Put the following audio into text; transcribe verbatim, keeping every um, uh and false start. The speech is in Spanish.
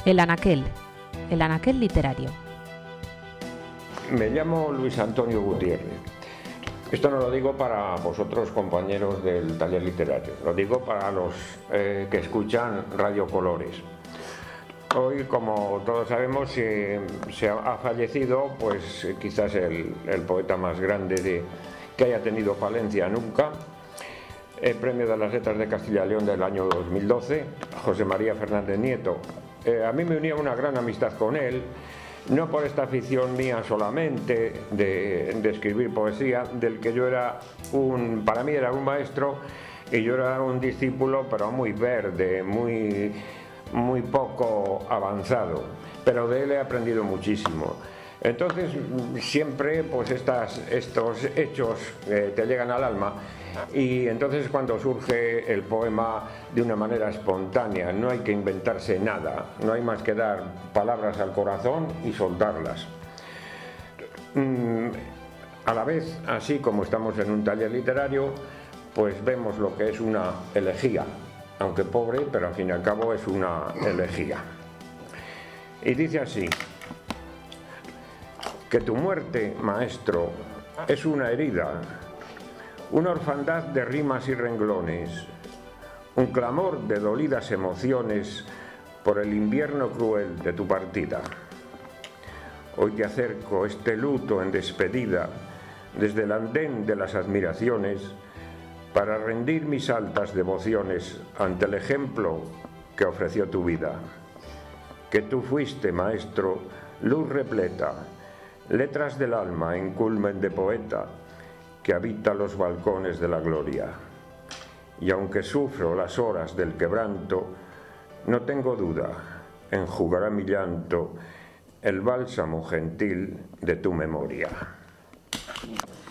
El anaquel, el anaquel literario. Me llamo Luis Antonio Gutiérrez. Esto no lo digo para vosotros, compañeros del taller literario, lo digo para los eh, que escuchan Radio Colores. Hoy, como todos sabemos, se, se ha fallecido pues quizás el, el poeta más grande de, que haya tenido Palencia nunca, el Premio de las Letras de Castilla y León del año dos mil doce, José María Fernández Nieto. Eh, a mí me unía una gran amistad con él, no por esta afición mía solamente de, de escribir poesía, del que yo era un, para mí era un maestro y yo era un discípulo, pero muy verde, muy, muy poco avanzado, pero de él he aprendido muchísimo. Entonces siempre pues estas, estos hechos eh, te llegan al alma, y entonces cuando surge el poema de una manera espontánea, no hay que inventarse nada, no hay más que dar palabras al corazón y soltarlas. A la vez, así como estamos en un taller literario, pues vemos lo que es una elegía, aunque pobre, pero al fin y al cabo es una elegía. Y dice así: que tu muerte, maestro, es una herida, una orfandad de rimas y renglones, un clamor de dolidas emociones por el invierno cruel de tu partida. Hoy te acerco este luto en despedida desde el andén de las admiraciones para rendir mis altas devociones ante el ejemplo que ofreció tu vida. Que tú fuiste, maestro, luz repleta, letras del alma en culmen de poeta, que habita los balcones de la gloria. Y aunque sufro las horas del quebranto, no tengo duda, enjugará mi llanto el bálsamo gentil de tu memoria.